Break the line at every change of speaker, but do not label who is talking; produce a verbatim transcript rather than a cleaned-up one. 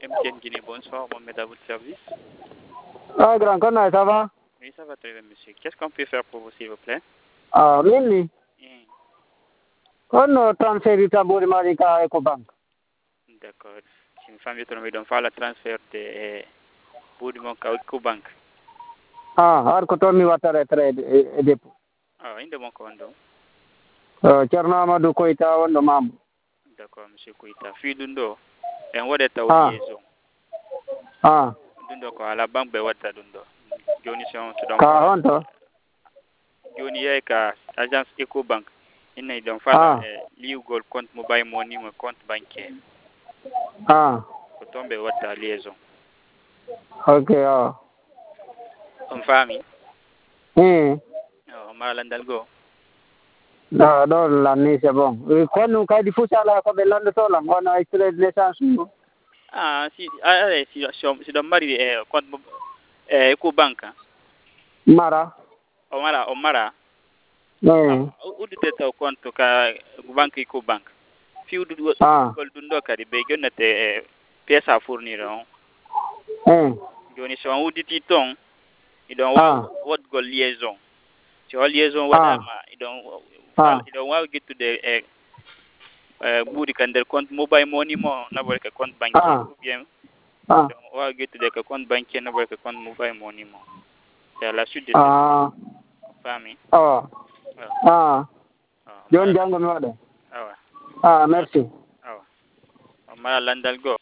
M T N Guinée, bonsoir, Mohamed à votre service.
Ah, grand connaît, ça va?
Oui, ça va très bien, monsieur. Qu'est-ce qu'on peut faire pour vous, s'il vous plaît?
Ah, Mini.
Hmm.
Kon transfert du tabou Marika EcoBank.
D'accord. Si une femme est donc faire le transfert de Boudimon à EcoBank.
Ah, har ko tonni watare trade e dépôt.
Ah, inde mon condo.
Euh, Cerno Amadou Koita wondo mambo.
D'accord, monsieur Koita. Fi dundo. En wadata
Ah.
liaison.
Ah.
Dundo ko ala banque be wata dundo. Joni si on to don
Ka honto.
Joni ye ka agence EcoBank. Ina don
Ah.
fala liu gol compte mobile money mo compte bancaire.
Ah.
Ko tombe wata liaison.
Okay, ah.
On fami?
Hmm.
Oh, malandal go.
Da do la ni c'est bon. Kon nu kay di fusala ko be lando to la ngona extrait de naissance.
Ah, si ah si si don mari eh compte eh EcoBank.
Mara.
O mara o mara.
Hmm.
Udu teta compte ka banque EcoBank. Fi udu
Ah.
gol dundo kadi be jonnate pièce à fournir on.
Hmm.
Joni so on uditi ton idon
Ah.
wa wat gol liaison. Si o liaison
Ah.
wadama idon
Ah.
idon wa gettude e eh buri kan der compte mobile money mo na ka compte bancaire
Ah.
ou bien
Ah.
donc wa gettude ka compte bancaire na ka compte mobile money mo. C'est à la suite de cette
Ah.
famille.
Ah. Ah.
Ah,
Jon jango mi wada.
awa.
Ah, merci.
Awa. O mara landal go.